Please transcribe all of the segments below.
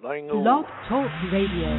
Blog Talk Radio.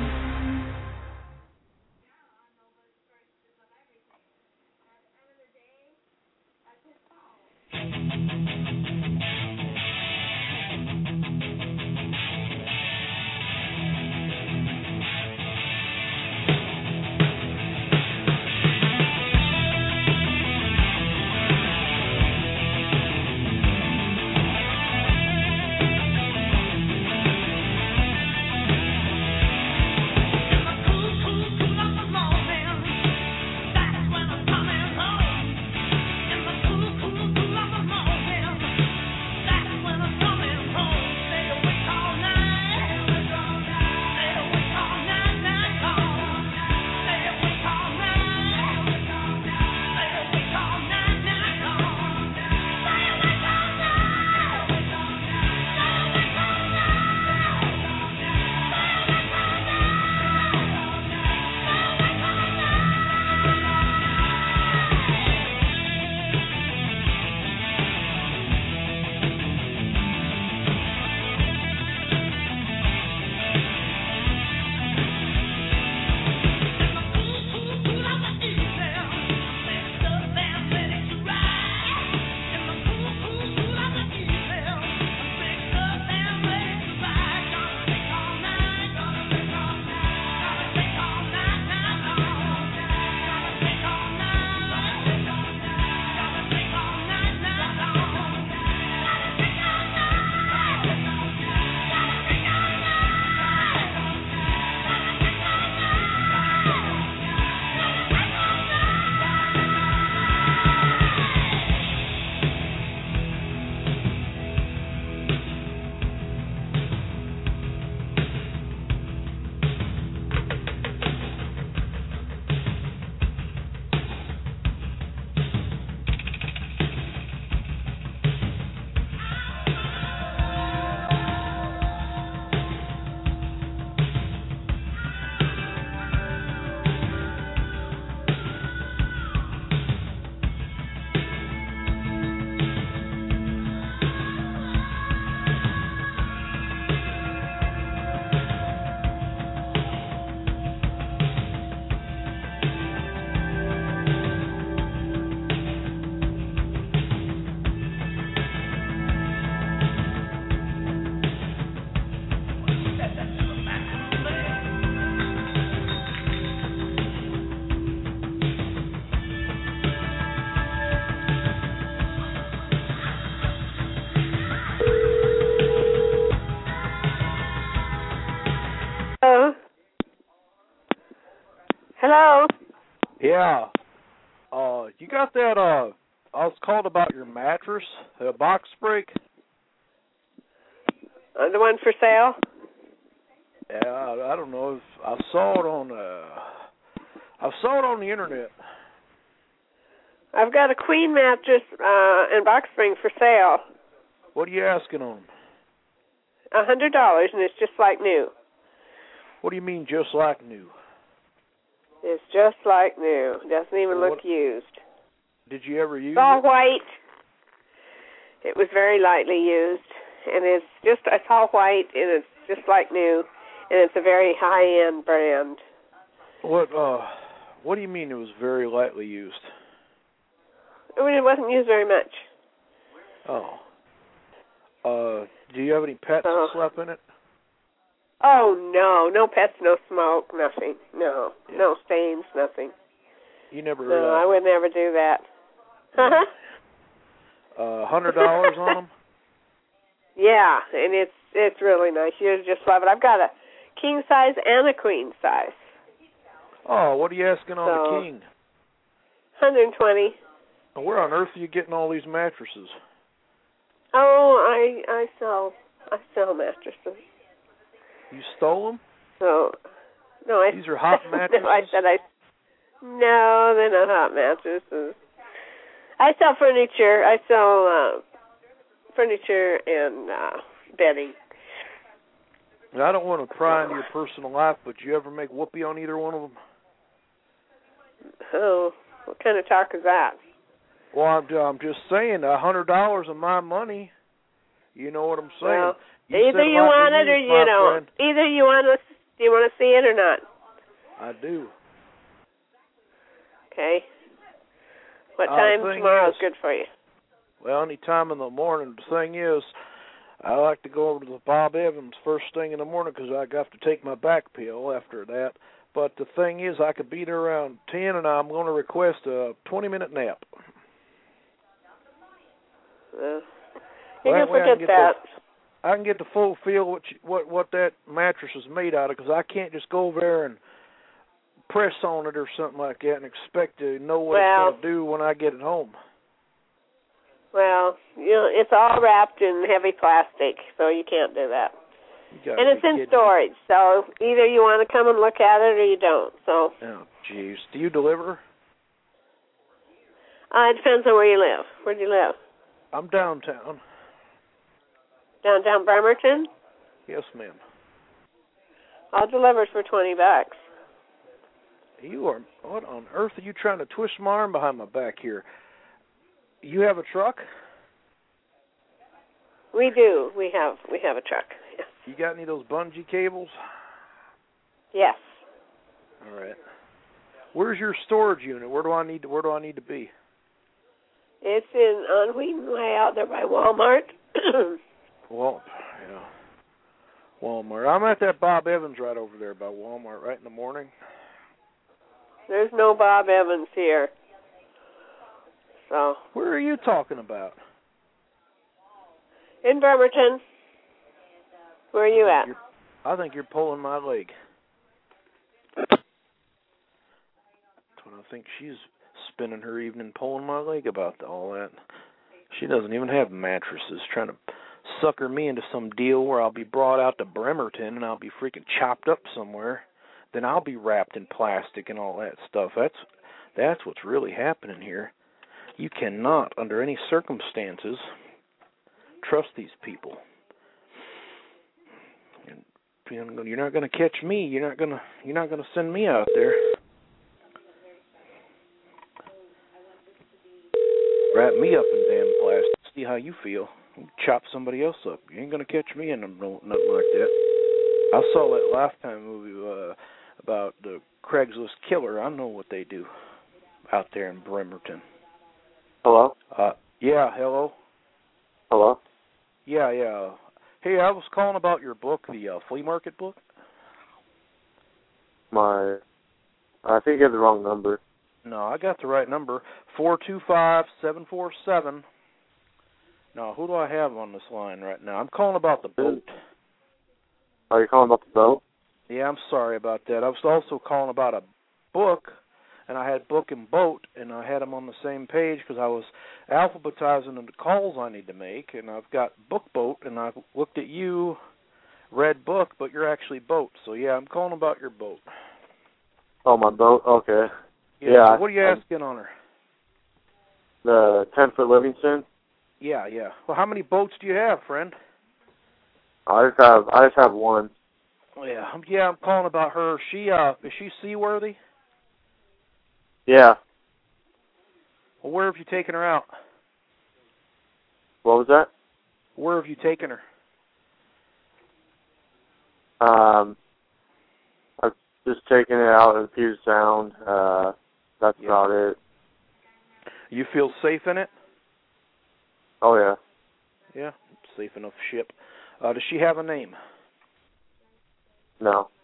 Hello? Yeah. You got that, I was called about your mattress, the box spring? The one for sale? Yeah, I don't know. I saw it on, the internet. I've got a queen mattress and box spring for sale. What are you asking on them? $100, and it's just like new. What do you mean, just like new? It's just like new. Doesn't even look used. Did you ever use it? It's all it? white. It was very lightly used, and it's all white, and it's just like new, and it's a very high-end brand. What do you mean it was very lightly used? I mean, it wasn't used very much. Oh. Do you have any pets that slept in it? Oh, no pets, no smoke, nothing. No stains, nothing. You never... No, I would never do that. $100 on them? Yeah, and it's really nice. You just love it. I've got a king size and a queen size. Oh, what are you asking on the king? $120. Where on earth are you getting all these mattresses? Oh, I sell mattresses. You stole them? No, these are hot mattresses? No, they're not hot mattresses. I sell furniture. I sell furniture and bedding. Now, I don't want to pry into your personal life, but do you ever make whoopee on either one of them? Oh, what kind of talk is that? Well, I'm just saying, $100 of my money. You know what I'm saying? Well, Either you want it or you don't. Either you want to. Do you want to see it or not? I do. Okay. What time tomorrow is good for you? Well, any time in the morning. The thing is, I like to go over to the Bob Evans first thing in the morning because I have to take my back pill after that. But the thing is, I could be there around 10, and I'm going to request a 20-minute nap. You can forget that. I can get the full feel what that mattress is made out of, because I can't just go over there and press on it or something like that and expect to know what it's going to do when I get it home. Well, it's all wrapped in heavy plastic, so you can't do that. And it's in storage, so either you want to come and look at it or you don't. So. Oh, jeez. Do you deliver? It depends on where you live. Where do you live? I'm downtown. Downtown Bremerton? Yes, ma'am. I'll deliver for $20. You are, what on earth are you trying to twist my arm behind my back here? You have a truck? We do. We have a truck. Yes. You got any of those bungee cables? Yes. All right. Where's your storage unit? Where do I need to be? It's on Wheaton Way out there by Walmart. Well, yeah. Walmart. I'm at that Bob Evans right over there by Walmart right in the morning. There's no Bob Evans here. So. Where are you talking about? In Bremerton. Where are you at? I think you're pulling my leg. That's what I think she's spending her evening pulling my leg about all that. She doesn't even have mattresses, trying to sucker me into some deal where I'll be brought out to Bremerton and I'll be freaking chopped up somewhere. Then I'll be wrapped in plastic and all that stuff. That's what's really happening here. You cannot, under any circumstances, trust these people. You're not going to catch me. You're not going to send me out there. Wrap me up in damn plastic. See how you feel. Chop somebody else up. You ain't going to catch me in nothing like that. I saw that Lifetime movie about the Craigslist killer. I know what they do out there in Bremerton. Hello? Yeah, hello? Hello? Yeah. Hey, I was calling about your book, the flea market book. I think you have the wrong number. No, I got the right number, 425-747. Now, who do I have on this line right now? I'm calling about the boat. Are you calling about the boat? Yeah, I'm sorry about that. I was also calling about a book, and I had book and boat, and I had them on the same page because I was alphabetizing the calls I need to make, and I've got book boat, and I looked at you, read book, but you're actually boat. So, yeah, I'm calling about your boat. Oh, my boat? Okay. Yeah. So what are you asking on her? The 10-foot Livingston? Yeah. Well, how many boats do you have, friend? I just have one. Yeah, I'm calling about her. Is she seaworthy? Yeah. Well, where have you taken her out? What was that? Where have you taken her? I've just taken it out in Puget Sound. That's about it. You feel safe in it? Oh, yeah. Yeah, safe enough ship. Does she have a name? No.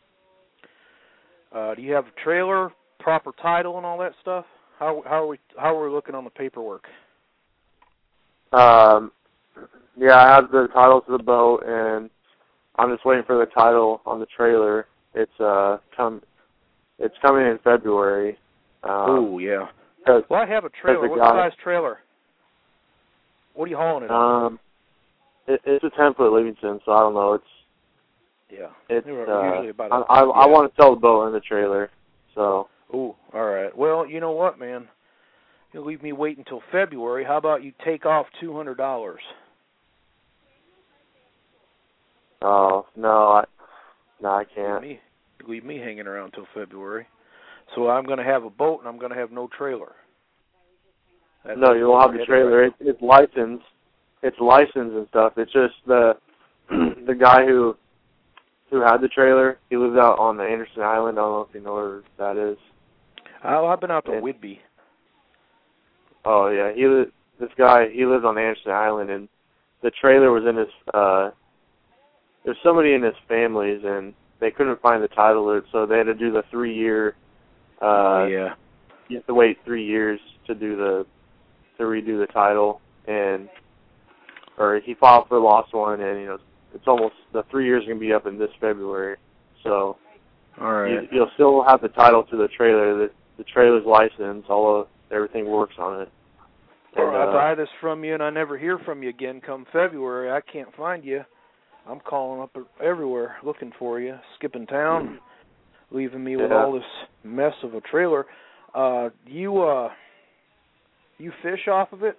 Do you have a trailer, proper title, and all that stuff? How are we looking on the paperwork? Yeah, I have the title to the boat, and I'm just waiting for the title on the trailer. It's coming in February. Oh yeah. Well, I have a trailer. What size trailer? What are you hauling it on? It's a 10-foot Livingston, so I don't know. It's usually about. I want to sell the boat and the trailer, so. Oh, all right. Well, you know what, man? You'll leave me waiting until February. How about you take off $200? Oh no, I can't. Leave me hanging around till February. So I'm going to have a boat and I'm going to have no trailer. No, you won't have the trailer. It's licensed. It's licensed and stuff. It's just the the guy who had the trailer, he lives out on the Anderson Island. I don't know if you know where that is. I've been out to Whidbey. Oh yeah, this guy lives on Anderson Island, and the trailer was in his. There's somebody in his family's, and they couldn't find the title of it, so they had to do the 3-year. Yeah. You have to wait 3 years to redo the title, or he filed for the lost one, and it's almost the 3 years are gonna be up in this February, so. All right. You'll still have the title to the trailer. The trailer's license, although everything works on it. Or I buy this from you and I never hear from you again come February. I can't find you. I'm calling up everywhere looking for you, skipping town, leaving me with all this mess of a trailer. You fish off of it?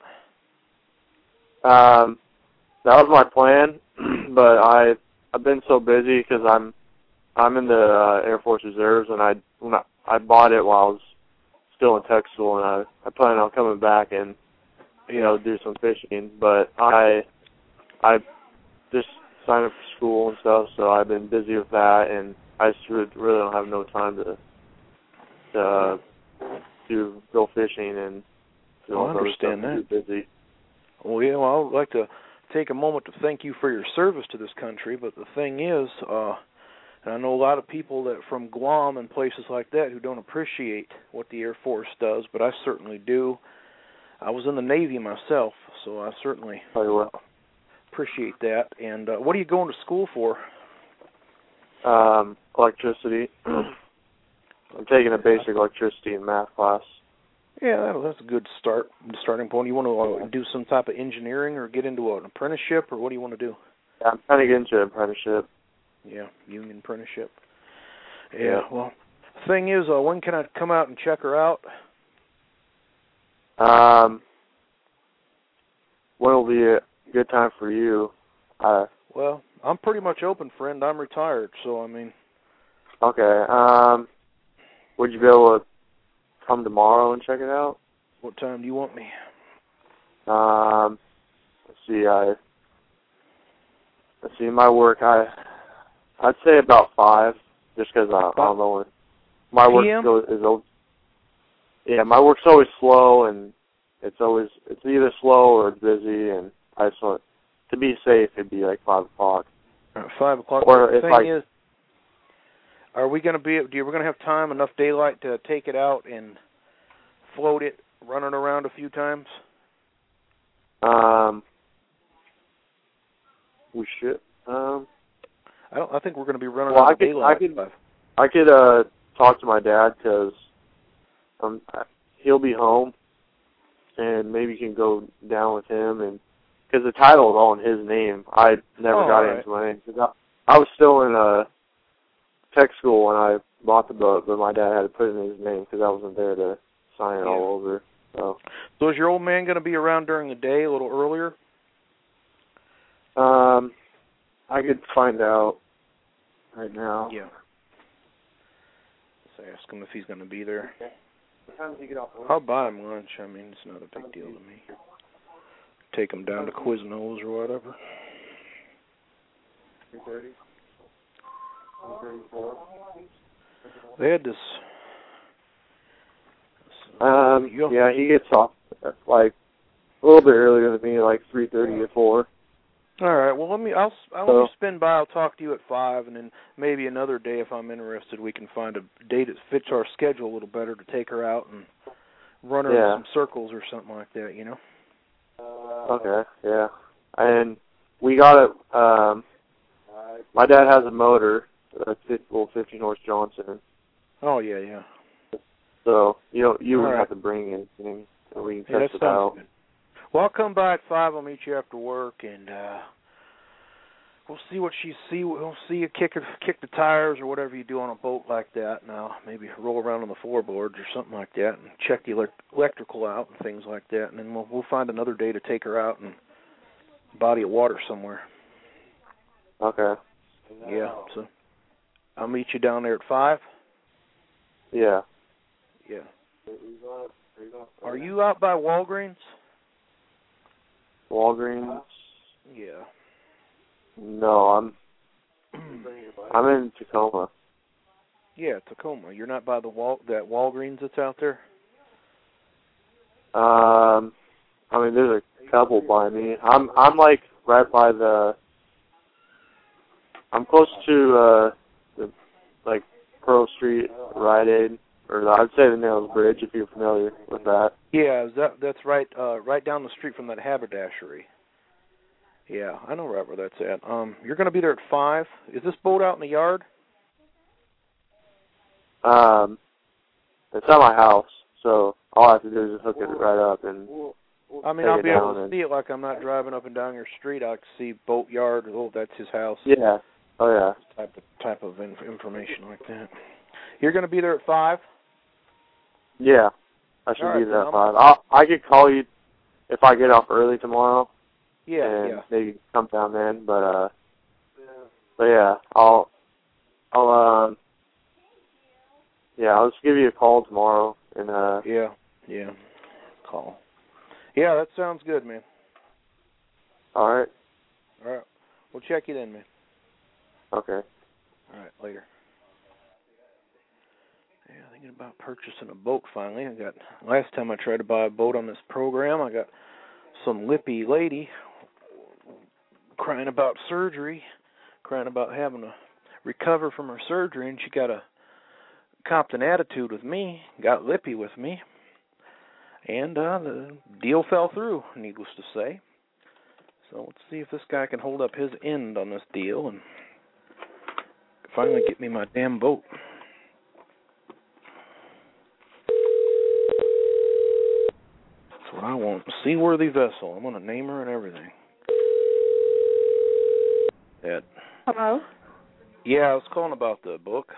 That was my plan, but I've been so busy because I'm in the Air Force Reserves, and I bought it while I was still in tech school, and I plan on coming back and do some fishing. But I just signed up for school and stuff, so I've been busy with that, and I just really don't have no time to go fishing and I understand that. Too busy. Well, yeah, well, I'd like to take a moment to thank you for your service to this country, but the thing is, and I know a lot of people that from Guam and places like that who don't appreciate what the Air Force does, but I certainly do. I was in the Navy myself, so I certainly appreciate that. And what are you going to school for? Electricity. I'm taking a basic electricity and math class. Yeah, that's a good starting point. You want to do some type of engineering or get into an apprenticeship, or what do you want to do? Yeah, I'm trying to get into an apprenticeship. Yeah, union apprenticeship. Yeah, well, the thing is, when can I come out and check her out? When will be a good time for you? Well, I'm pretty much open, friend. I'm retired, so I mean. Okay. Would you be able to come tomorrow and check it out? What time do you want me? Let's see. My work, I'd say about 5, just because I don't know when my work is always. Yeah, my work's always slow, and it's either slow or it's busy, and I just want to be safe. It'd be like 5 o'clock. 5 o'clock. Or the thing is, are we going to be? We're going to have time, enough daylight to take it out and float it, run it around a few times? We should. I think we're going to be running out of daylight. I could talk to my dad because he'll be home, and maybe you can go down with him, and because the title is all in his name. I never got it into my name. Cause I was still in tech school when I bought the boat, but my dad had to put it in his name because I wasn't there to sign it all over. So is your old man going to be around during the day a little earlier? I could find out right now. Yeah. Let's ask him if he's going to be there. Okay. What time does he get off work? I'll buy him lunch. I mean, it's not a big deal to me. Take him down to Quiznos or whatever. 3:30? 3:34? They had this. Yeah, he gets off like a little bit earlier than me, like 3:30 or 4. All right. Well, I'll spin by. I'll talk to you at 5, and then maybe another day, if I'm interested, we can find a date that fits our schedule a little better to take her out and run her in some circles or something like that. You know. Okay. Yeah. And we got it. My dad has a motor, a 15 horse Johnson. Oh yeah. So you wouldn't have to bring anything, so we can test it out. Good. Well, I'll come by at 5. I'll meet you after work, and we'll see what she see. We'll see you kick the tires or whatever you do on a boat like that. Now, maybe roll around on the floorboards or something like that, and check the electrical out and things like that. And then we'll find another day to take her out and body of water somewhere. Okay. Yeah. So I'll meet you down there at 5. Yeah. Yeah. Are you out by Walgreens? Walgreens? Yeah. No, I'm in Tacoma. Yeah, Tacoma. You're not by the that Walgreens that's out there? I mean, there's a couple by me. I'm like right by I'm close to the like Pearl Street Rite Aid, or I'd say the Nails Bridge if you're familiar with that. Yeah, that's right down the street from that haberdashery. Yeah, I know right where that's at. You're going to be there at 5. Is this boat out in the yard? It's at my house, so all I have to do is just hook it right up and I mean, I'll be able to see it like I'm not driving up and down your street. I can see boat yard. Oh, that's his house. Yeah. Oh, yeah. Type of information like that. You're going to be there at 5? Yeah. I should be there at 5. I could call you if I get off early tomorrow. Yeah, and maybe come down then, but yeah, I'll just give you a call tomorrow and yeah, call. Yeah, that sounds good, man. All right. We'll check you then, man. Okay. All right, later. Yeah, thinking about purchasing a boat finally. Last time I tried to buy a boat on this program, I got some lippy lady crying about surgery, crying about having to recover from her surgery, and she copped an attitude with me, got lippy with me, and the deal fell through, needless to say. So let's see if this guy can hold up his end on this deal and finally get me my damn boat. That's what I want. Seaworthy vessel. I'm going to name her and everything. Hello? Yeah, I was calling about the book.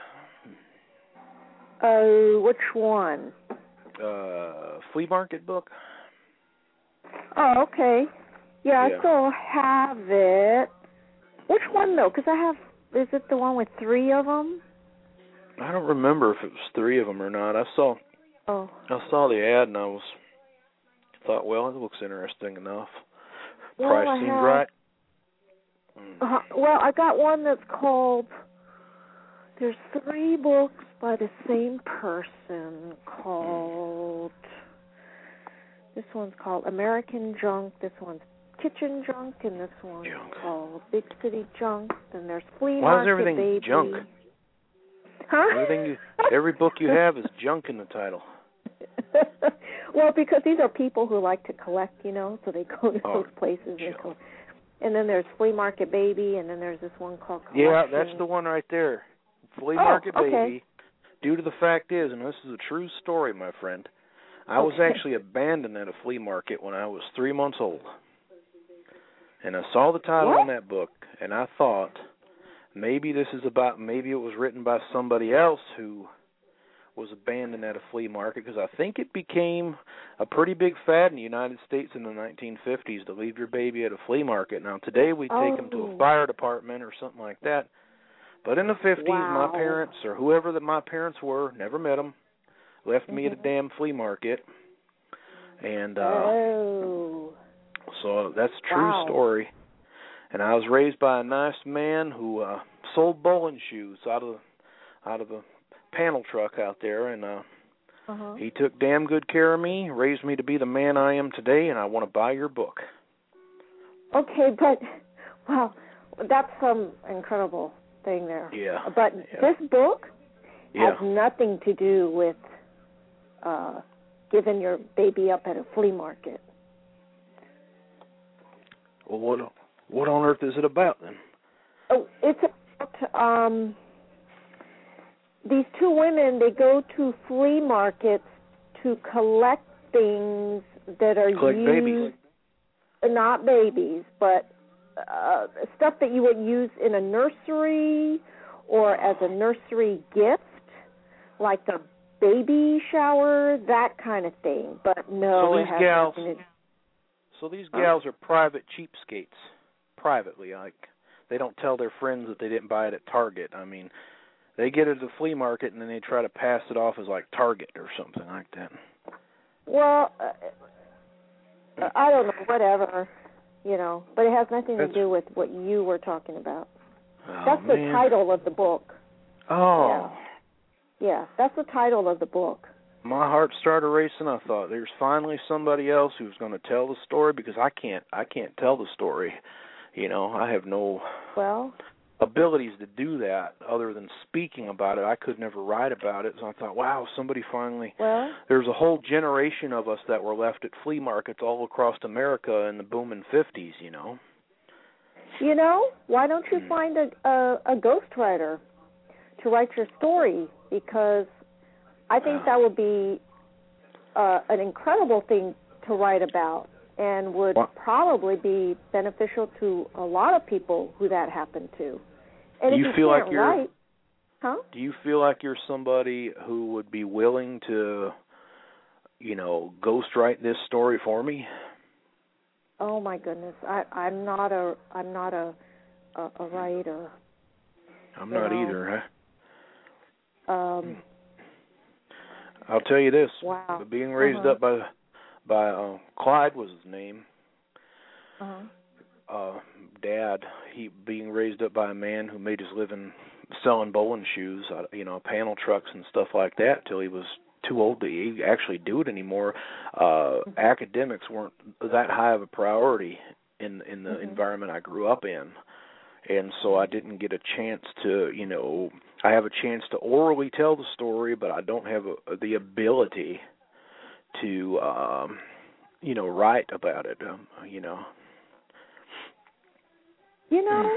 Which one? Flea market book. Oh, okay. Yeah, Yeah. I still have it. Which one, though? Because is it the one with 3 of them? I don't remember if it was 3 of them or not. I saw the ad and I thought, well, it looks interesting enough. Price seemed right. Well, I got one that's called, there's 3 books by the same person called, this one's called American Junk, this one's Kitchen Junk, and this one's called Big City Junk, and there's Flea Market. Why is everything Baby. junk? Huh? Every book you have is junk in the title. Well, because these are people who like to collect, so they go to those places. And then there's Flea Market Baby, and then there's this one called Collection. Yeah, that's the one right there. Flea Market Baby. Due to the fact is, and this is a true story, my friend, I was actually abandoned at a flea market when I was 3 months old. And I saw the title on that book, and I thought, maybe it was written by somebody else who was abandoned at a flea market, because I think it became a pretty big fad in the United States in the 1950s to leave your baby at a flea market. Now, today we take them to a fire department or something like that. But in the 50s, my parents, or whoever that my parents were, never met them, left me at a damn flea market. And so that's a true story. And I was raised by a nice man who sold bowling shoes out of the panel truck out there, and he took damn good care of me, raised me to be the man I am today, and I want to buy your book. Okay, but, wow, that's some incredible thing there. Yeah. But this book has nothing to do with giving your baby up at a flea market. Well, what on earth is it about, then? Oh, it's about these 2 women. They go to flea markets to collect things that are used. Babies. Not babies, but stuff that you would use in a nursery or as a nursery gift, like a baby shower, that kind of thing. But no, it has nothing to do. So these gals are private cheapskates, privately. Like, they don't tell their friends that they didn't buy it at Target. I mean, they get it at the flea market and then they try to pass it off as like Target or something like that. Well, I don't know, whatever. you know, but it has nothing to do with what you were talking about. That's the title of the book. Oh. Yeah, that's the title of the book. My heart started racing. I thought there's finally somebody else who's going to tell the story, because I can't tell the story. You know, I have no abilities to do that other than speaking about it. I could never write about it. So I thought, wow, somebody finally. There's a whole generation of us that were left at flea markets all across America in the booming 50s, you know. You know, why don't you find a ghostwriter to write your story? Because I think that would be an incredible thing to write about, and would probably be beneficial to a lot of people who that happened to. And do if you feel can't like you're write, Do you feel like you're somebody who would be willing to, you know, ghostwrite this story for me? Oh my goodness, I'm not a writer. I'm not either, huh? I'll tell you this. Wow. Being raised up by Clyde was his name. Dad, he being raised up by a man who made his living selling bowling shoes, you know, panel trucks and stuff like that, till he was too old to actually do it anymore. Academics weren't that high of a priority in the environment I grew up in. And so I didn't get a chance to, you know, I have a chance to orally tell the story, but I don't have the ability to, you know, write about it, you know. You know,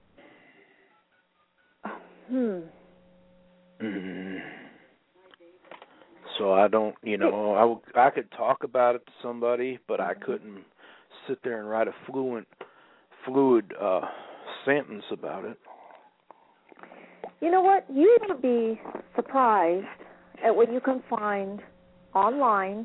So I don't, you know, I could talk about it to somebody, but I couldn't sit there and write a fluid sentence about it. You know what? You would be surprised at what you can find online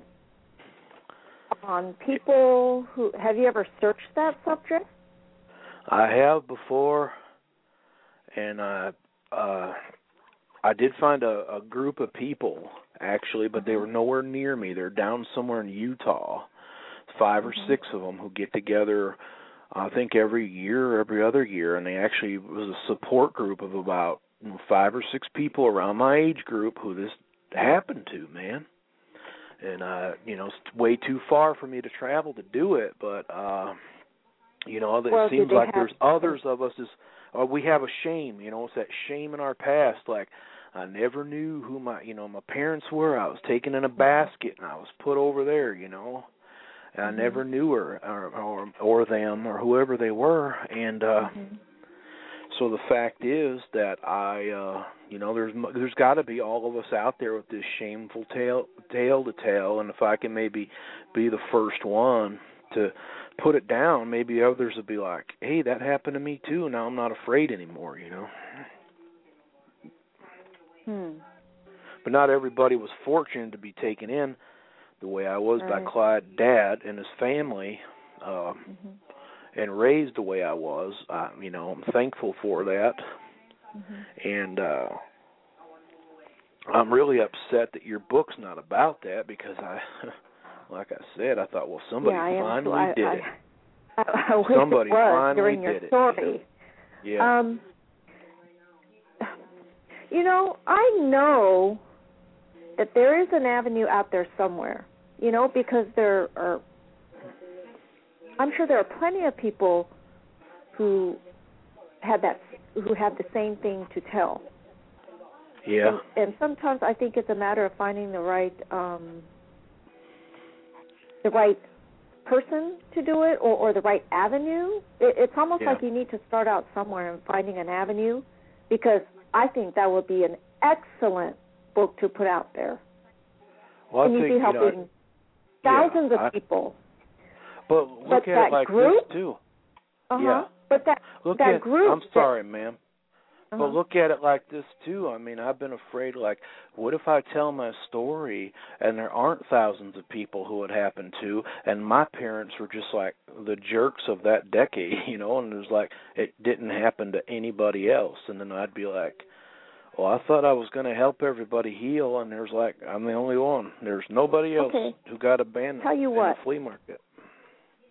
on people who. Have you ever searched that subject? I have before, and I did find a group of people, actually, but they were nowhere near me. They're down somewhere in Utah, 5 or 6 of them, who get together, I think, every year or every other year, and they actually was a support group of about 5 or 6 people around my age group who this happened to, man. And, you know, it's way too far for me to travel to do it, but, you know, it seems like there's others of us we have a shame, you know, it's that shame in our past, like, I never knew who my parents were. I was taken in a basket and I was put over there, you know. And I never knew her or them or whoever they were. And so the fact is that I, you know, there's got to be all of us out there with this shameful tale to tell. And if I can maybe be the first one to put it down, maybe others will be like, hey, that happened to me too. Now I'm not afraid anymore, you know. But not everybody was fortunate to be taken in the way I was by Clyde's dad and his family, and raised the way I was. You know, I'm thankful for that. And I'm really upset that your book's not about that, because like I said, I thought, well, somebody finally did it. I wish somebody it was finally during your did story. it. Yeah. You know, I know that there is an avenue out there somewhere, you know, because I'm sure there are plenty of people who have the same thing to tell. Yeah. And sometimes I think it's a matter of finding the right person to do it, or the right avenue. It's almost like you need to start out somewhere and finding an avenue, because I think that would be an excellent book to put out there. Well, and you'd be helping thousands of people. But look at it like group, this, too. But that group... I'm sorry, ma'am. But look at it like this, too. I mean, I've been afraid, like, what if I tell my story and there aren't thousands of people who it happened to, and my parents were just like the jerks of that decade, you know, and it was like it didn't happen to anybody else. And then I'd be like, well, I thought I was going to help everybody heal, and there's like, I'm the only one. There's nobody else who got abandoned in the flea market.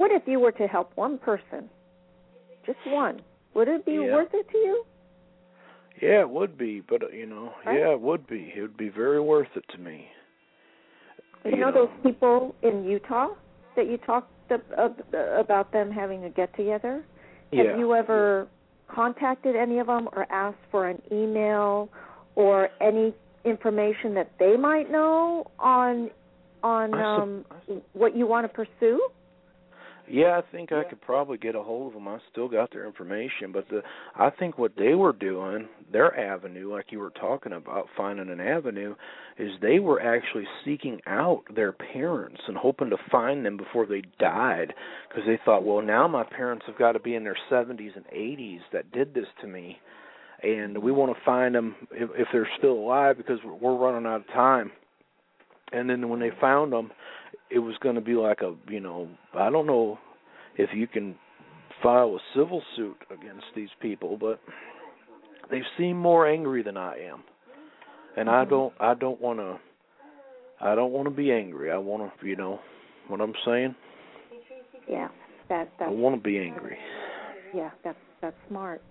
What if you were to help one person? Just one. Would it be worth it to you? Yeah, it would be, but right? Yeah, it would be. It would be very worth it to me. You know those people in Utah that you talked about them having a get-together? Yeah. Have you ever contacted any of them or asked for an email or any information that they might know on what you want to pursue? Yeah, I think I could probably get a hold of them. I still got their information, but I think what they were doing, their avenue, like you were talking about, finding an avenue, is they were actually seeking out their parents and hoping to find them before they died, because they thought, well, now my parents have got to be in their 70s and 80s that did this to me, and we want to find them if they're still alive because we're running out of time. And then when they found them, it was going to be like I don't know if you can file a civil suit against these people, but they seem more angry than I am. And I don't want to be angry. I want to, you know what I'm saying? Yeah, I want to be angry. Yeah, that's smart.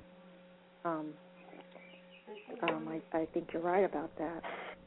I think you're right about that.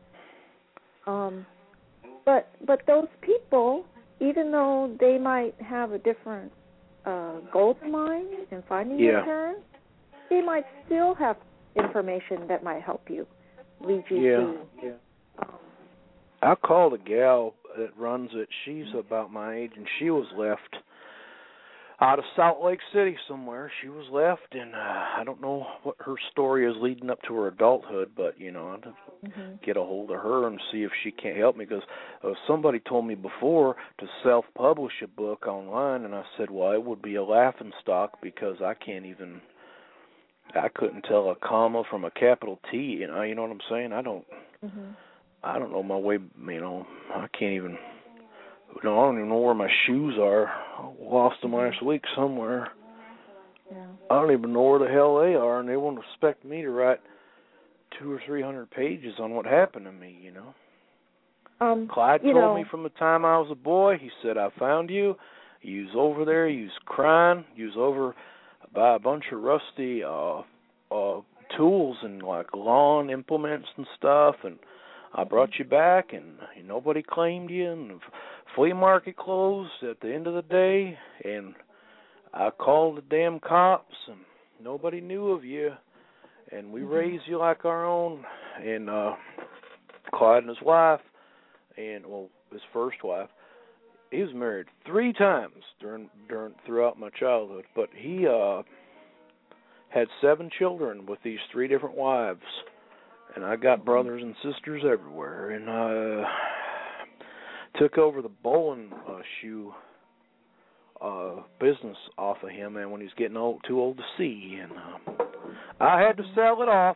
But those people, even though they might have a different goal in mind in finding your parents, they might still have information that might help you, lead you to. I called a gal that runs it. She's about my age, and she was left out of Salt Lake City somewhere. She was left, and I don't know what her story is leading up to her adulthood, but, I'll get a hold of her and see if she can't help me, because somebody told me before to self-publish a book online, and I said, well, it would be a laughingstock because I couldn't tell a comma from a capital T, you know what I'm saying? I don't know my way, I can't even... I don't even know where my shoes are. I lost them last week somewhere. Yeah. I don't even know where the hell they are, and they won't expect me to write 200 or 300 pages on what happened to me, Clyde told me from the time I was a boy, he said, I found you. You was over there, you was crying, you was over by a bunch of rusty tools and like lawn implements and stuff, and I brought you back, and nobody claimed you, and the flea market closed at the end of the day, and I called the damn cops, and nobody knew of you, and we raised you like our own, and Clyde and his wife, and, his first wife, he was married 3 times throughout my childhood, but he had 7 children with these 3 different wives. And I got brothers and sisters everywhere, and I took over the bowling shoe business off of him, and when he was getting too old to see, and I had to sell it off.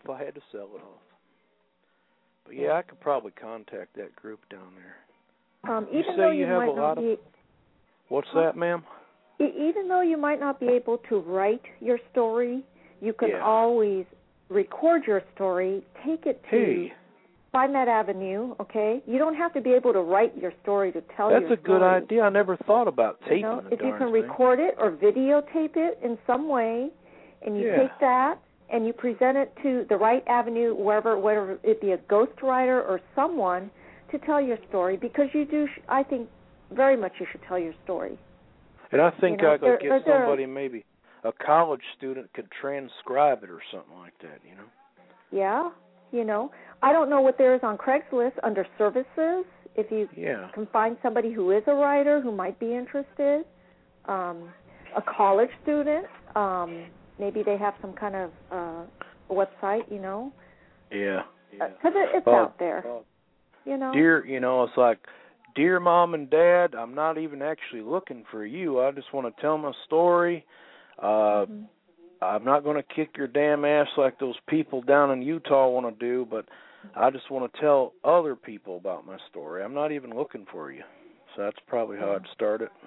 But yeah, I could probably contact that group down there. You say you have a lot of... What's that, ma'am? Even though you might not be able to write your story, you can always record your story, take it to find that avenue, okay? You don't have to be able to write your story to tell your story. That's a good idea. I never thought about taping the if you can record it or videotape it in some way, and you take that and you present it to the right avenue, whether it be a ghostwriter or someone, to tell your story, because you do, I think, very much you should tell your story. And I think I could get somebody maybe... a college student could transcribe it or something like that, Yeah, I don't know what there is on Craigslist under services. If you can find somebody who is a writer who might be interested, a college student, maybe they have some kind of website, Yeah. Because it's out there, Dear, it's like, dear Mom and Dad, I'm not even actually looking for you. I just want to tell my story. I'm not going to kick your damn ass like those people down in Utah want to do, but I just want to tell other people about my story. I'm not even looking for you. So that's probably how I'd start it.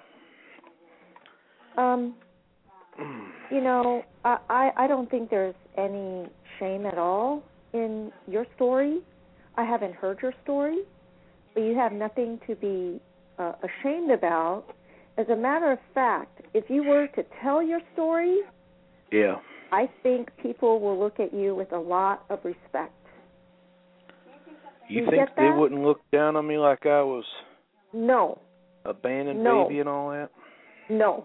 I don't think there's any shame at all in your story. I haven't heard your story, but you have nothing to be ashamed about, as a matter of fact, if you were to tell your story, Yeah. I think people will look at you with a lot of respect. You You think get they that? wouldn't look down on me like I was No, abandoned No. baby and all that? no,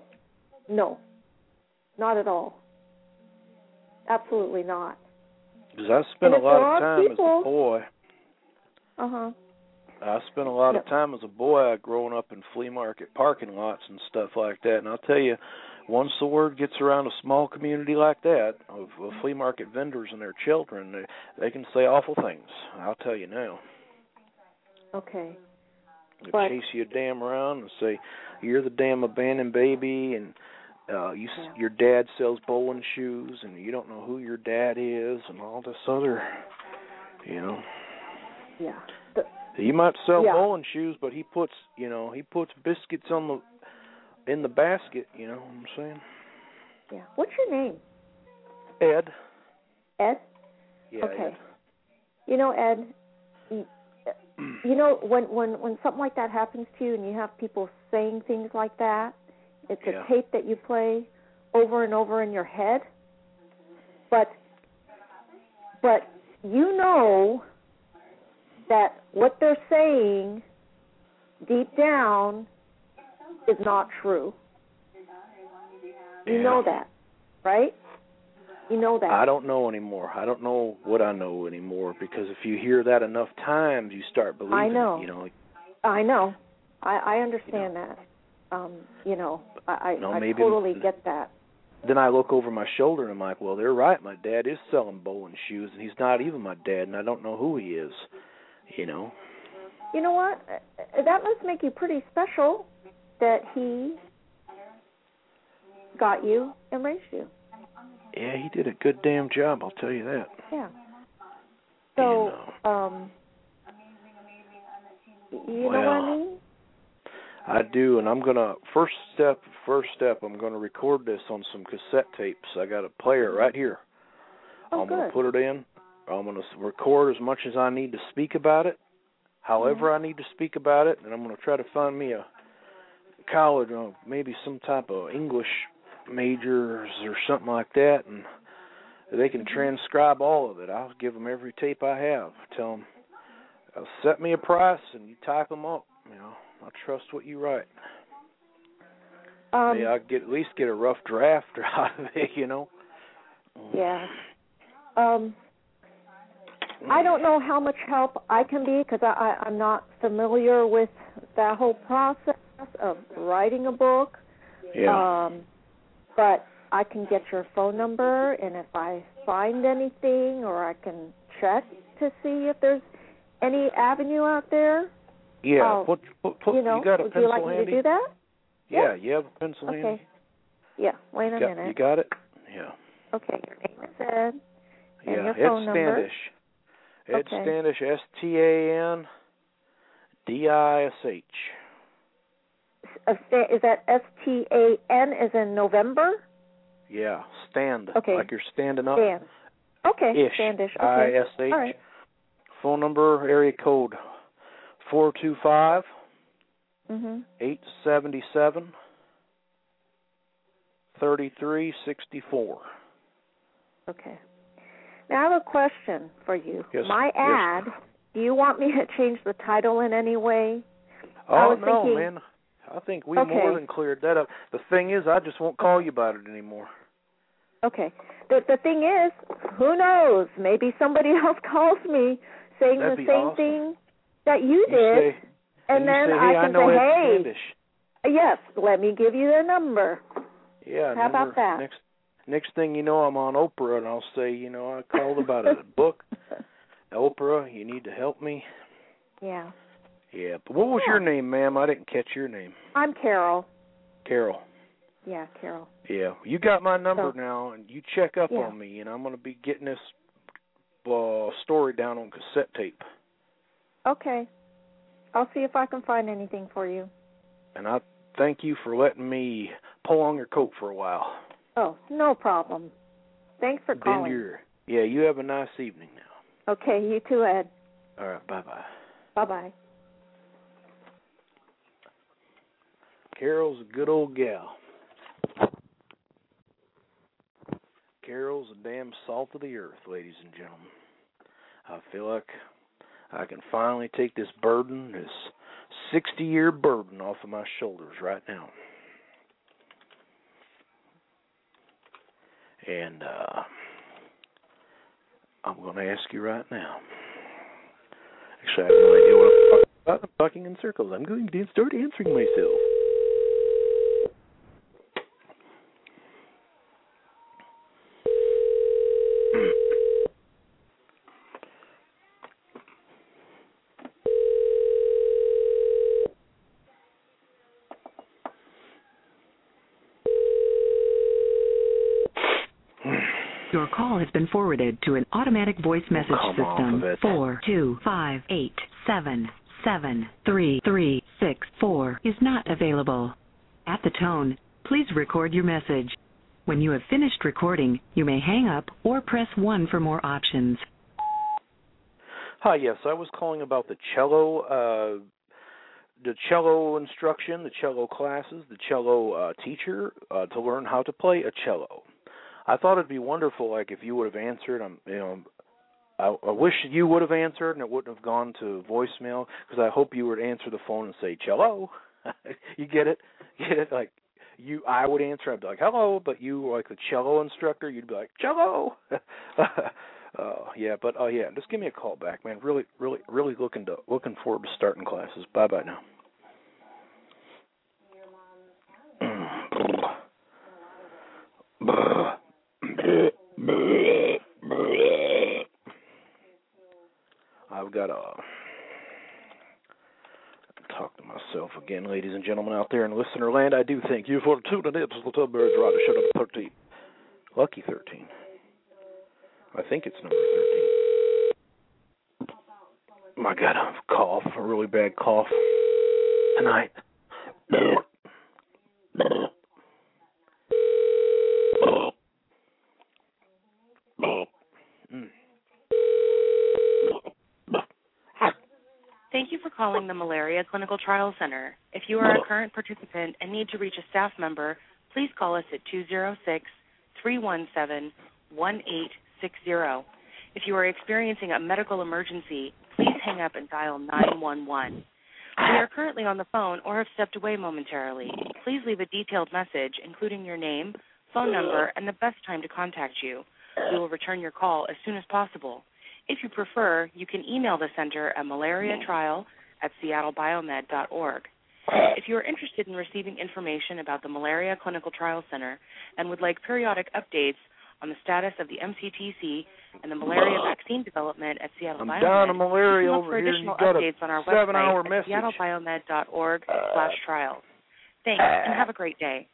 not at all. Absolutely not. Because I spent a And if lot there of are time people- as a boy. Uh-huh. I spent a lot of No. time as a boy growing up in flea market parking lots and stuff like that. And I'll tell you, once the word gets around a small community like that of flea market vendors and their children, they can say awful things. I'll tell you now. Okay. They But- chase you damn around and say, you're the damn abandoned baby, and your dad sells bowling shoes, and you don't know who your dad is, and all this other, Yeah. He might sell Yeah. bowling shoes, but he puts biscuits in the basket, you know what I'm saying? Yeah. What's your name? Ed. Ed? Yeah, Okay. Ed. You know, Ed, you know, when something like that happens to you and you have people saying things like that, it's Yeah. a tape that you play over and over in your head. But you know that what they're saying deep down is not true. You Yeah. know that, right? You know that. I don't know anymore. I don't know what I know anymore, because if you hear that enough times, you start believing I know. it, you know. I know. I understand that. You know, I maybe totally get that. Then I look over my shoulder and I'm like, well, they're right. My dad is selling bowling shoes, and he's not even my dad, and I don't know who he is, you know. You know what? That must make you pretty special that he got you and raised you. Yeah, he did a good damn job, I'll tell you that. Yeah. So, you know what I mean? I do, and I'm gonna first step. I'm gonna record this on some cassette tapes. I got a player right here. Oh, I'm gonna good. put it in. I'm gonna record as much as I need to speak about it, however I need to speak about it, and I'm gonna try to find me a college, maybe some type of English majors or something like that, and they can transcribe all of it. I'll give them every tape I have. Tell them, set me a price, and you type them up. You know, I trust what you write. Maybe I'll at least get a rough draft out of it, you know. Yeah. I don't know how much help I can be, because I'm not familiar with that whole process of writing a book. Yeah. But I can get your phone number, and if I find anything, or I can check to see if there's any avenue out there. Yeah. Put, you know, you got a would pencil you like me handy? to do that? Yeah, you have a pencil handy? Okay. Yeah, wait a minute. You got it? Yeah. Okay, your name is Ed, and Yeah, your Ed phone number. Standish. Ed Okay. Standish, STANDISH. Is that STAN as in November? Yeah, stand. Okay. Like you're standing up. Stan. Okay, Ish. Standish. Okay. ISH. All right. Phone number, area code 425 Mhm. 877 3364. Okay. Now I have a question for you. Yes. My ad, do you want me to change the title in any way? I Oh, was no, thinking- man. I think we Okay. more than cleared that up. The thing is, I just won't call you about it anymore. Okay. The thing is, who knows? Maybe somebody else calls me saying That'd the be same awesome. thing that you You did, say, and you then say, I hey, can know say, Ed hey, Standish. yes, let me give you the number. Yeah, How about that? Next thing you know, I'm on Oprah, and I'll say, you know, I called about a book. Oprah, you need to help me. Yeah. Yeah, but what was your name, ma'am? I didn't catch your name. I'm Carol. Carol. Yeah, Carol. Yeah, you got my number So- now, and you check up Yeah. on me, and I'm going to be getting this story down on cassette tape. Okay. I'll see if I can find anything for you. And I thank you for letting me pull on your coat for a while. Oh, no problem. Thanks for calling. Yeah, you have a nice evening now. Okay, you too, Ed. All right, bye-bye. Bye-bye. Carol's a good old gal. Carol's a damn salt of the earth, ladies and gentlemen. I feel like I can finally take this burden, this 60-year burden off of my shoulders right now. And I'm going to ask you right now. Actually, I have no idea what I'm talking about. I'm talking in circles. I'm going to start answering myself. Your call has been forwarded to an automatic voice message system. 42587733364 is not available. At the tone, please record your message. When you have finished recording, you may hang up or press 1 for more options. Hi, yes, I was calling about the cello instruction, the cello classes, the cello teacher to learn how to play a cello. I thought it'd be wonderful, like, if you would have answered. I wish you would have answered and it wouldn't have gone to voicemail, because I hope you would answer the phone and say, cello. You get it? Get it? Like, I would answer, I'd be like, hello, but you, like the cello instructor, you'd be like, cello. Yeah, just give me a call back, man. Really looking forward to starting classes. Bye-bye now. I've got to talk to myself again, ladies and gentlemen out there in listener land. I do thank you for tuning in to the Tubber's Radio Show number 13. Lucky 13. I think it's number 13. My God, I have a cough, a really bad cough tonight. Thank you for calling the Malaria Clinical Trial Center. If you are a current participant and need to reach a staff member, please call us at 206-317-1860. If you are experiencing a medical emergency, please hang up and dial 911. We are currently on the phone or have stepped away momentarily. Please leave a detailed message, including your name, phone number, and the best time to contact you. We will return your call as soon as possible. If you prefer, you can email the center at malariatrial@seattlebiomed.org. If you are interested in receiving information about the Malaria Clinical Trial Center and would like periodic updates on the status of the MCTC and the malaria vaccine development at Seattle Biomed, I'm down to malaria look over for here. additional You got updates on our website at seattlebiomed.org/trials. Thanks, and have a great day.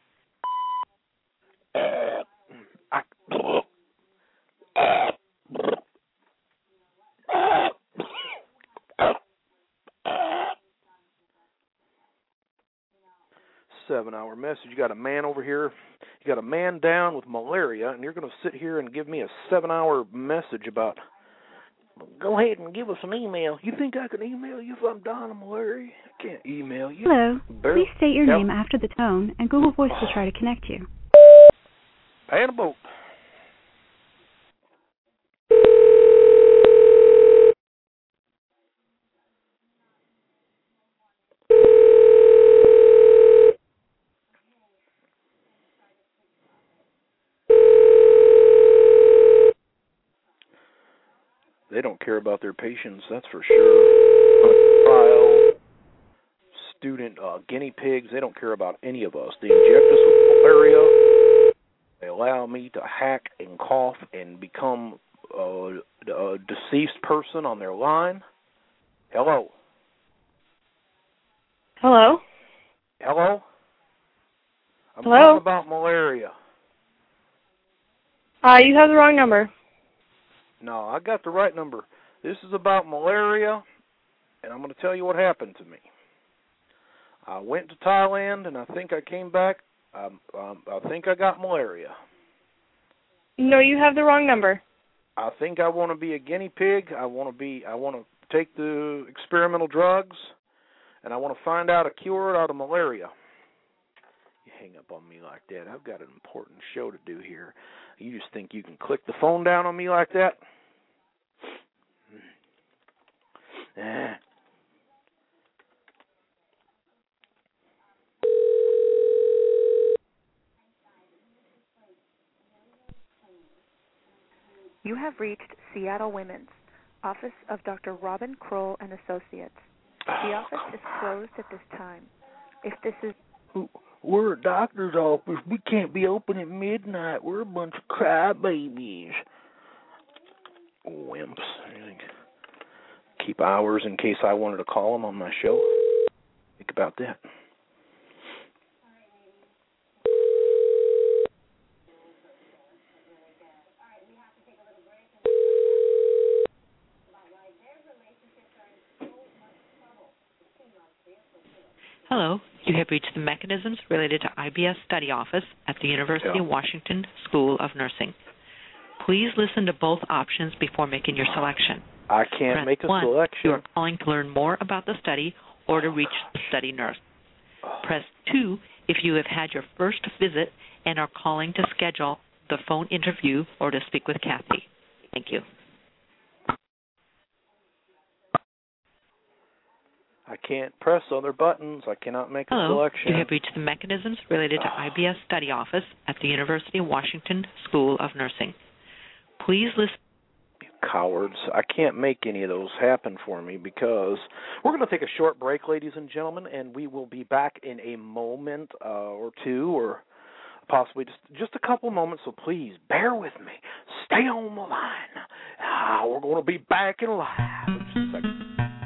7-hour message. You got a man over here. You got a man down with malaria, and you're going to sit here and give me a 7-hour message about, go ahead and give us an email. You think I can email you if I'm down with malaria? I can't email you. Hello. Please state your name after the tone, and Google Voice will try to connect you. And a boat. They don't care about their patients, that's for sure. Trial, student, guinea pigs, they don't care about any of us. They inject us with malaria. They allow me to hack and cough and become a deceased person on their line. Hello? Hello? Hello? I'm Hello? calling about malaria. You have the wrong number. No, I got the right number. This is about malaria, and I'm going to tell you what happened to me. I went to Thailand, and I think I came back. I think I got malaria. No, you have the wrong number. I think I want to be a guinea pig. I want to take the experimental drugs, and I want to find out a cure out of malaria. hang up on me like that. I've got an important show to do here. You just think you can click the phone down on me like that? You have reached Seattle Women's, office of Dr. Robin Kroll and Associates. The office is closed at this time. If this is... We're a doctor's office. We can't be open at midnight. We're a bunch of crybabies. Wimps. Keep hours in case I wanted to call them on my show. Think about that. Hello, you have reached the Mechanisms Related to IBS Study Office at the University of Washington School of Nursing. Please listen to both options before making your selection. I can't make a selection. You are calling to learn more about the study or to reach the study nurse. Press 2 if you have had your first visit and are calling to schedule the phone interview or to speak with Kathy. Thank you. I can't press other buttons. I cannot make a selection. You have reached the Mechanisms Related to IBS Study Office at the University of Washington School of Nursing. Please listen. You cowards. I can't make any of those happen for me because we're going to take a short break, ladies and gentlemen, and we will be back in a moment or two or possibly just a couple moments, so please bear with me. Stay on the line. We're going to be back in live in just a second.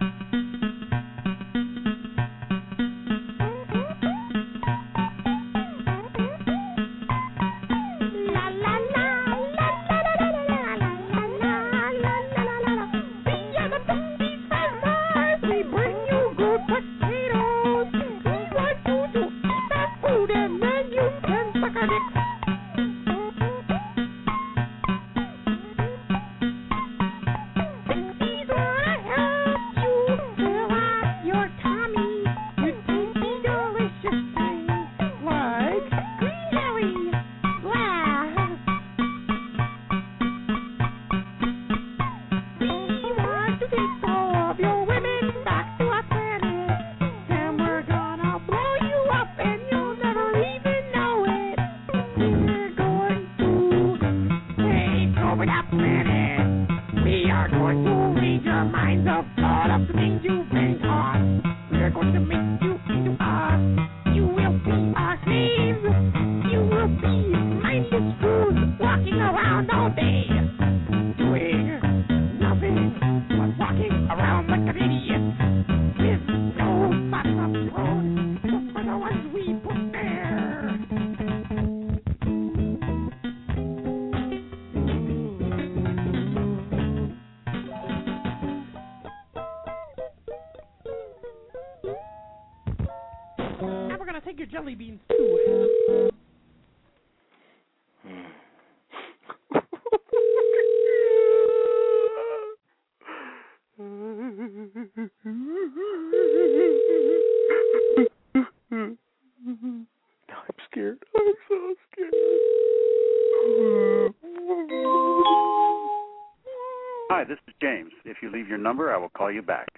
Hi, this is James. If you leave your number, I will call you back.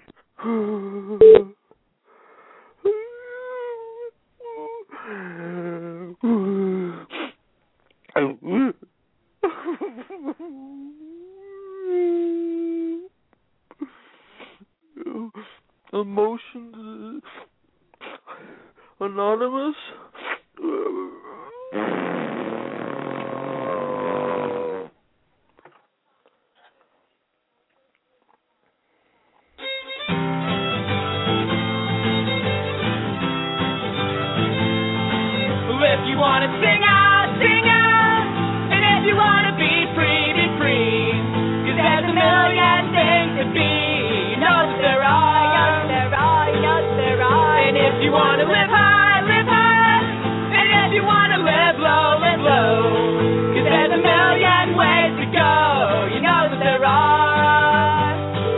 Emotions Anonymous. If you want to sing out, sing out. And if you want to be free, be free. 'Cause there's a million things to be. You know that there are, yes there are, yes there are. And if you want to live high, live high. And if you want to live low, live low. 'Cause there's a million ways to go. You know that there are.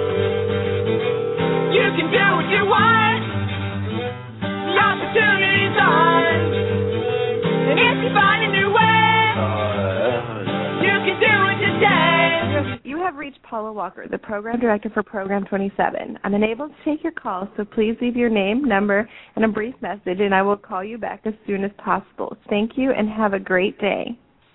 You can do what you want. The opportunity's on. Paula Walker, the Program Director for Program 27. I'm unable to take your call, so please leave your name, number, and a brief message, and I will call you back as soon as possible. Thank you, and have a great day.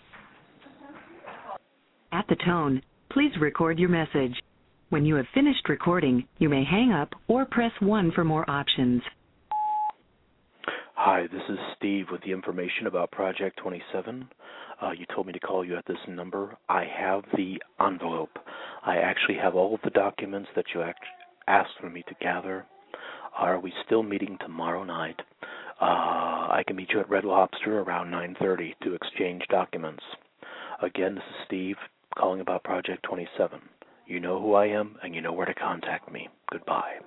At the tone, please record your message. When you have finished recording, you may hang up or press 1 for more options. Hi, this is Steve with the information about Project 27. You told me to call you at this number. I have the envelope. I actually have all of the documents that you asked for me to gather. Are we still meeting tomorrow night? I can meet you at Red Lobster around 9:30 to exchange documents. Again, this is Steve calling about Project 27. You know who I am, and you know where to contact me. Goodbye.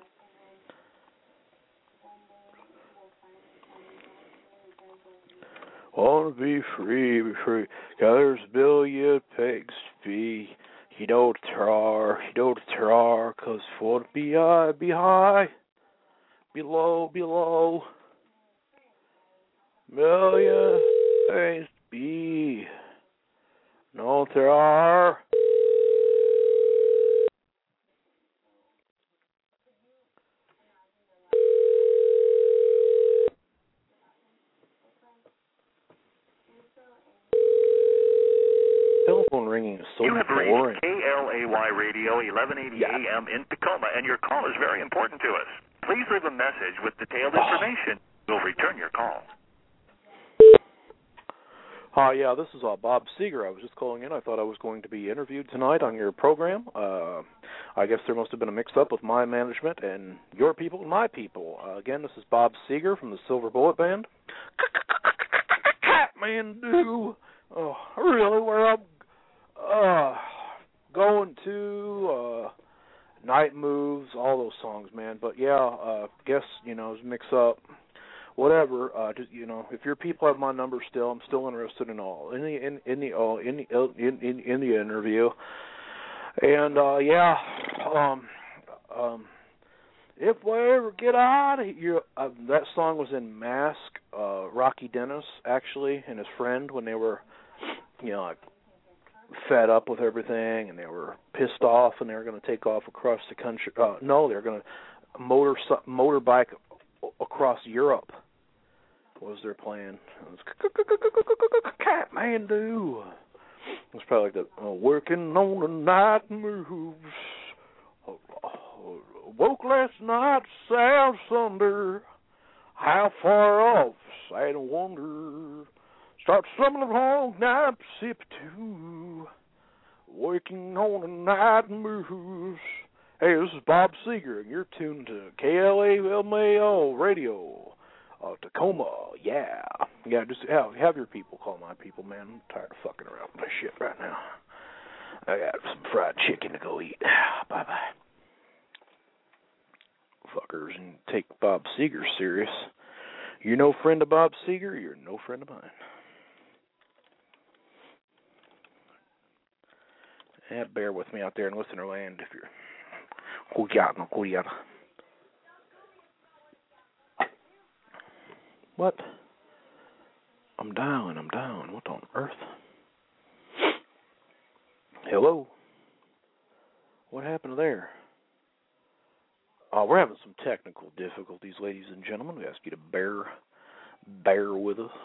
Wanna be free, be free. There's a billion pigs be. He don't try, 'cause for to be high, below, below. Million things be. No, there are. Telephone ringing is so You have boring. reached KLAY Radio 1180 AM in Tacoma, and your call is very important to us. Please leave a message with detailed information. We'll return your call. Hi, yeah, this is Bob Seeger. I was just calling in. I thought I was going to be interviewed tonight on your program. I guess there must have been a mix-up with my management and your people and my people. Again, this is Bob Seeger from the Silver Bullet Band. Catmandu. Oh, really? Where I'm going to, Night Moves, all those songs, man. But yeah, guess, it was a mix-up. Whatever, just, if your people have my number still, I'm still interested in all in the interview. And if we ever get out of here, that song was in Mask. Rocky Dennis actually and his friend, when they were, fed up with everything and they were pissed off and they were going to take off across the country. No, they were going to motorbike across Europe. Was their plan? It was Catmandu. It was probably like the working on the night moves. Woke last night, south thunder. How far off? Sad wonder. Start strumming along, night sip too. Working on the night moves. Hey, this is Bob Seeger, and you're tuned to KLAY Radio, Tacoma. Yeah, just have your people call my people, man. I'm tired of fucking around with my shit right now. I got some fried chicken to go eat. Bye-bye. Fuckers, and take Bob Seeger serious. You're no friend of Bob Seeger, you're no friend of mine. Yeah, bear with me out there in listener land if you're... What? I'm down. What on earth? Hello? What happened there? We're having some technical difficulties, ladies and gentlemen. We ask you to bear with us.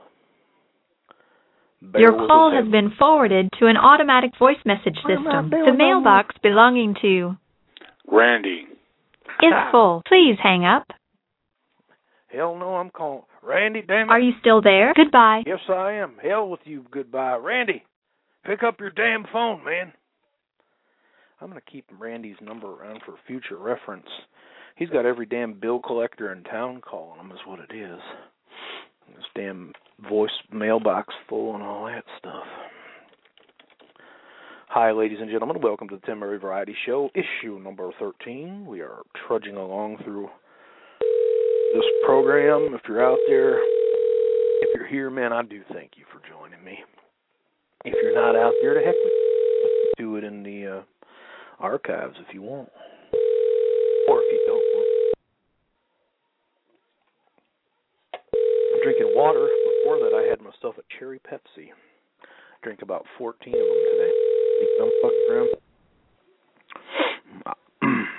Your call has been forwarded to an automatic voice message system. The mailbox belonging to Randy is full. Please hang up. Hell no, I'm calling. Randy, damn it. Are you still there? Goodbye. Yes, I am. Hell with you, goodbye. Randy, pick up your damn phone, man. I'm going to keep Randy's number around for future reference. He's got every damn bill collector in town calling him, is what it is. This damn voice mailbox full and all that stuff. Hi, ladies and gentlemen. Welcome to the Tim Murray Variety Show, issue number 13. We are trudging along through this program. If you're out there, if you're here, man, I do thank you for joining me. If you're not out there, to heck with you. Do it in the archives if you want. Or if you don't want. I'm drinking water. Before that, I had myself a cherry Pepsi. Drink about 14 of them today. I'm fucking around.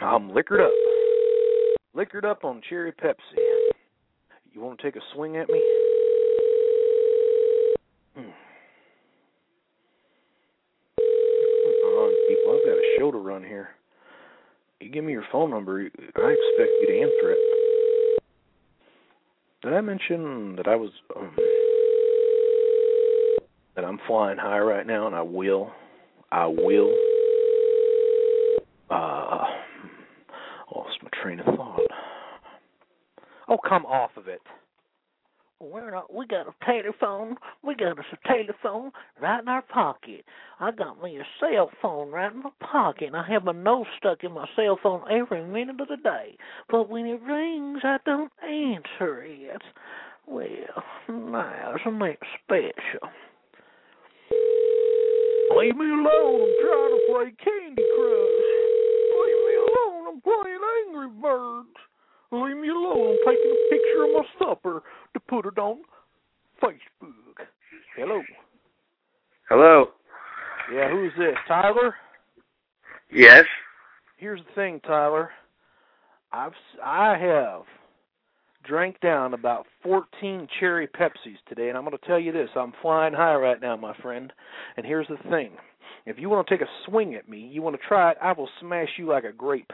I'm liquored up. Liquored up on cherry Pepsi. You want to take a swing at me? Come on, people. I've got a show to run here. You give me your phone number, I expect you to answer it. Did I mention that that I'm flying high right now, and I will. Lost my train of thought. Oh, come off of it. We got a telephone. We got us a telephone right in our pocket. I got me a cell phone right in my pocket, and I have my nose stuck in my cell phone every minute of the day. But when it rings, I don't answer it. Well, now, isn't that special? Leave me alone. I'm trying to play Candy Crush. Leave me alone. I'm playing Angry Birds. Leave me alone. I'm taking a picture of my supper to put it on Facebook. Hello. Hello. Yeah, who's this? Tyler? Yes. Here's the thing, Tyler. I have drank down about 14 cherry Pepsis today, and I'm going to tell you this. I'm flying high right now, my friend. And here's the thing. If you want to take a swing at me, you want to try it, I will smash you like a grape.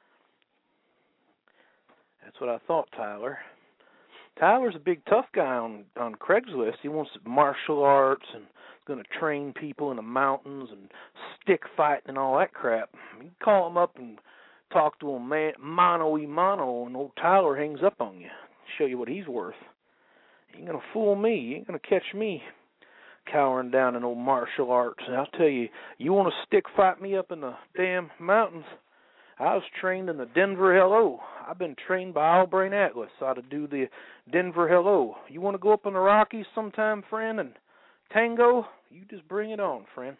That's what I thought, Tyler. Tyler's a big tough guy on Craigslist. He wants martial arts and going to train people in the mountains and stick fighting and all that crap. You can call him up and talk to him mano-y-mano, and old Tyler hangs up on you. Show you what he's worth. You ain't going to fool me. You ain't going to catch me cowering down in old martial arts. And I'll tell you, you want to stick fight me up in the damn mountains? I was trained in the Denver Hello. I've been trained by All-Brain Atlas how to do the Denver Hello. You want to go up in the Rockies sometime, friend, and tango? You just bring it on, friend.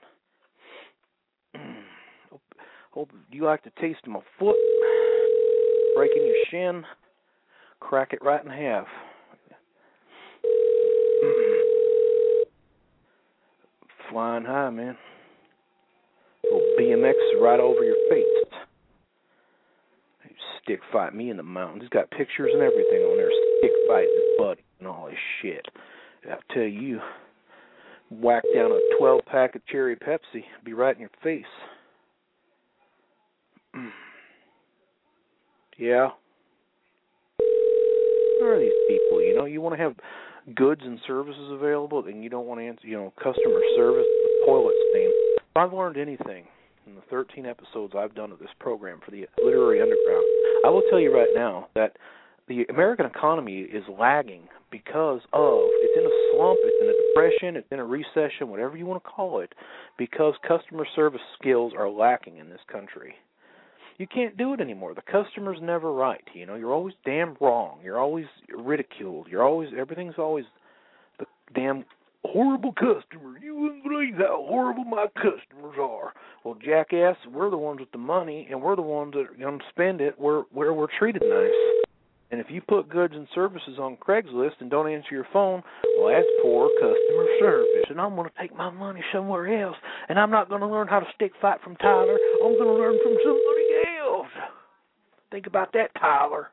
Hope you like the taste of my foot, breaking your shin, crack it right in half. Flying high, man. Little BMX right over your face. Stick fight me in the mountains. He's got pictures and everything on there. Stick fight his buddy and all this shit. I'll tell you, whack down a 12-pack of cherry Pepsi, be right in your face. Yeah. Who are these people? You know, you want to have goods and services available, and you don't want to answer, customer service, the toilet stain. If I've learned anything in the 13 episodes I've done of this program for the Literary Underground, I will tell you right now that the American economy is lagging because it's in a slump, it's in a depression, it's in a recession, whatever you want to call it, because customer service skills are lacking in this country. You can't do it anymore. The customer's never right. You're always damn wrong. You're always ridiculed. Everything's always the damn horrible customer. You wouldn't believe how horrible my customers are. Well, jackass, we're the ones with the money, and we're the ones that are going to spend it where we're treated nice. And if you put goods and services on Craigslist and don't answer your phone, well, that's poor customer service. And I'm going to take my money somewhere else. And I'm not going to learn how to stick fight from Tyler. I'm going to learn from somebody else. Think about that, Tyler.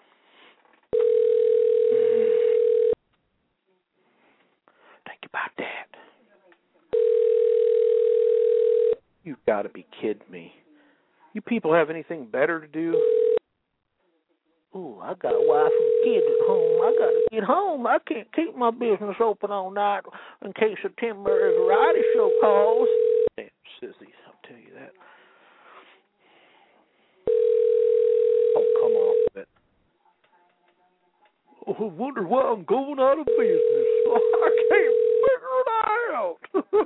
Think about that. You've got to be kidding me. You people have anything better to do? Ooh, I got a wife and kids at home. I got to get home. I can't keep my business open all night in case a temporary variety show calls. Damn sissies, I'll tell you that. Oh, come off of it. Oh, I wonder why I'm going out of business. I can't figure it out.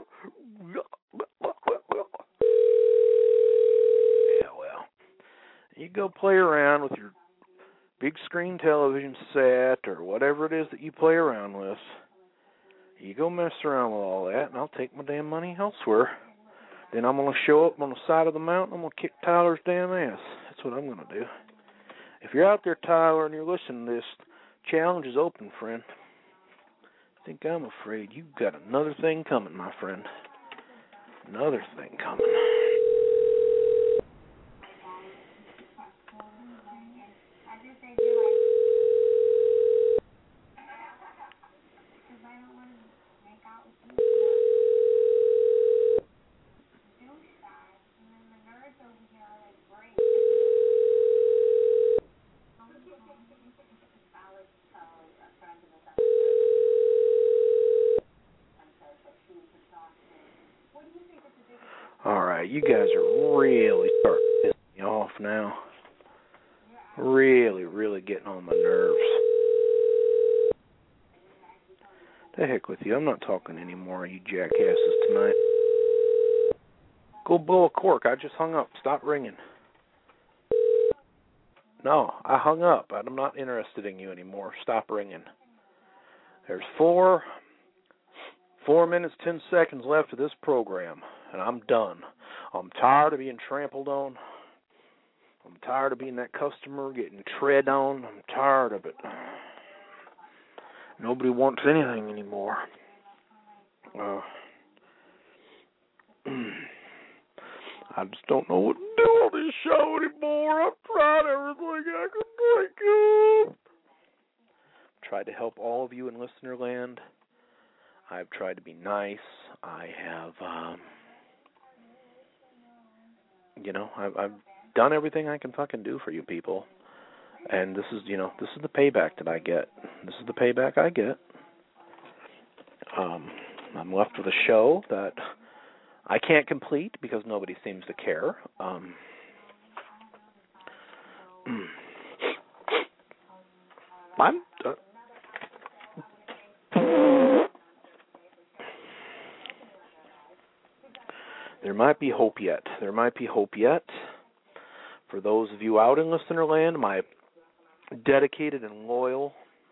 Yeah, well, you go play around with your big screen television set or whatever it is that you play around with. You go mess around with all that, and I'll take my damn money elsewhere. Then I'm going to show up on the side of the mountain. I'm going to kick Tyler's damn ass. That's what I'm going to do. If you're out there, Tyler, and you're listening to this, challenge is open, friend. I think I'm afraid you've got another thing coming, my friend. Another thing coming. All right, you guys are really starting to piss me off now. Really, really getting on my nerves. The heck with you. I'm not talking anymore, you jackasses, tonight. Go blow a cork. I just hung up. Stop ringing. No, I hung up. I'm not interested in you anymore. Stop ringing. There's 4 minutes, 10 seconds left of this program, and I'm done. I'm tired of being trampled on. I'm tired of being that customer getting tread on. I'm tired of it. Nobody wants anything anymore. I just don't know what to do on this show anymore. I've tried everything I could think of. Tried to help all of you in listener land. I've tried to be nice. I have, I've done everything I can fucking do for you people. And this is the payback that I get. This is the payback I get. I'm left with a show that I can't complete because nobody seems to care. There might be hope yet. There might be hope yet. For those of you out in listener land, my dedicated and loyal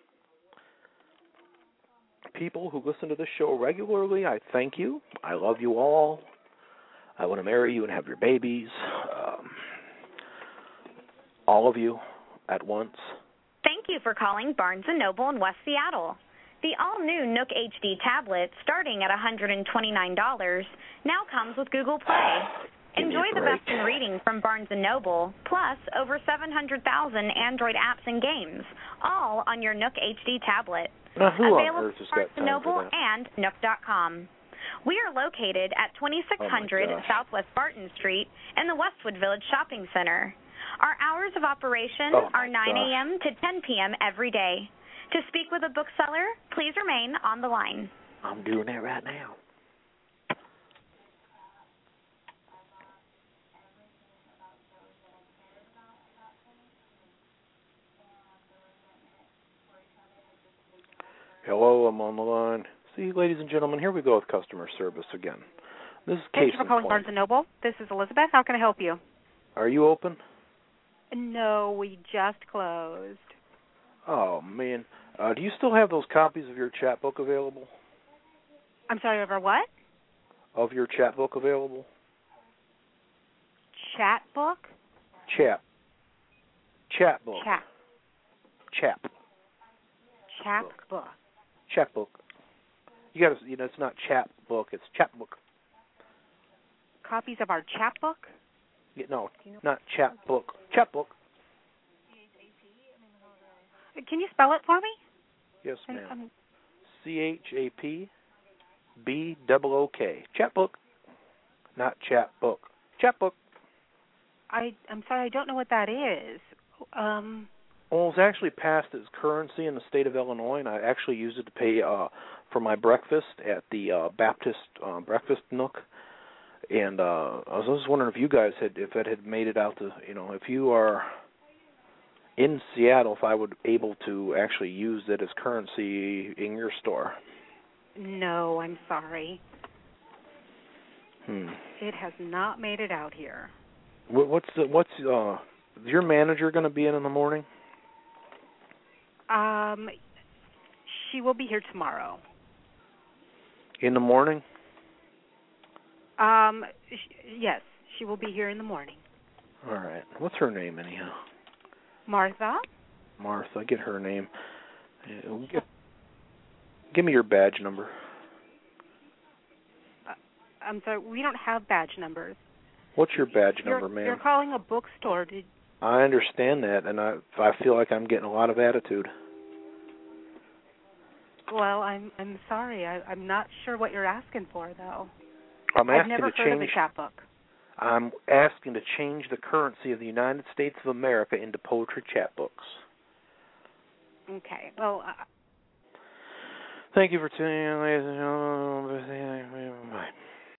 people who listen to this show regularly, I thank you. I love you all. I want to marry you and have your babies. All of you at once. Thank you for calling Barnes & Noble in West Seattle. The all-new Nook HD tablet, starting at $129, now comes with Google Play. Enjoy the best in reading from Barnes & Noble, plus over 700,000 Android apps and games, all on your Nook HD tablet. Now, who available on earth has at got time Noble for that? and Nook.com. We are located at 2600 Southwest Barton Street in the Westwood Village Shopping Center. Our hours of operation are 9 a.m. to 10 p.m. every day. To speak with a bookseller, please remain on the line. I'm doing that right now. Hello, I'm on the line. See, ladies and gentlemen, here we go with customer service again. This is Thank case you for in calling point. Barnes & Noble. This is Elizabeth. How can I help you? Are you open? No, we just closed. Oh, man. Do you still have those copies of your chat book available? I'm sorry, over what? Of your chat book available? Chat book? Chat book. Chat book. Chat book. You got to, it's not chat book, it's chat book. Copies of our chat book? Yeah, no, not chat book. Chat book. Can you spell it for me? Yes, ma'am. CHAPBOOK. Chat book. Not chat book. Chat book. I'm sorry, I don't know what that is. Well, it's actually passed as currency in the state of Illinois, and I actually used it to pay for my breakfast at the Baptist Breakfast Nook. And I was just wondering if you guys if that had made it out to, if you are in Seattle, if I would able to actually use it as currency in your store. No, I'm sorry. It has not made it out here. What's your manager going to be in the morning? She will be here tomorrow. In the morning? Yes, she will be here in the morning. All right. What's her name, anyhow? Martha. Martha, get her name. Give me your badge number. I'm sorry, we don't have badge numbers. What's your badge number, ma'am? You're calling a bookstore. I understand that, and I feel like I'm getting a lot of attitude. Well, I'm sorry. I'm not sure what you're asking for, though. I've never heard of a chat book. I'm asking to change the currency of the United States of America into poetry chat books. Okay. Well, thank you for tuning in, ladies and gentlemen. Bye.